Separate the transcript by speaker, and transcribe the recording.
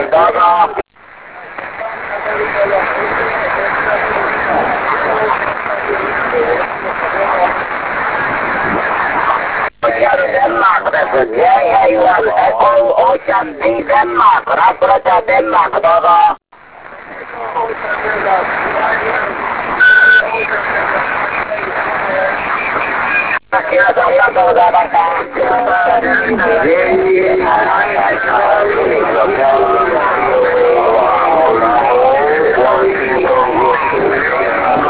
Speaker 1: do do. Denmark, that's a JAL Echo Ocean D Denmark, Raprata Denmark, do do. Kira saya do do do.